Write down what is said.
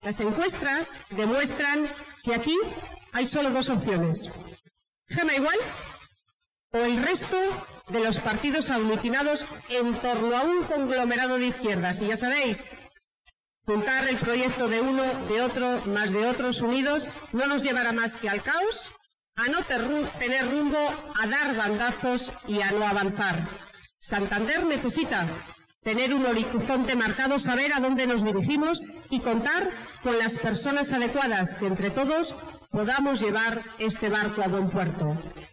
Las encuestas demuestran que aquí hay solo dos opciones. Gema Igual o el resto de los partidos aglutinados en torno a un conglomerado de izquierdas. Y ya sabéis, juntar el proyecto de uno, de otro, más de otros unidos, no nos llevará más que al caos, a no tener rumbo, a dar bandazos y a no avanzar. Santander necesita tener un horizonte marcado, saber a dónde nos dirigimos y contar con las personas adecuadas, que entre todos podamos llevar este barco a buen puerto.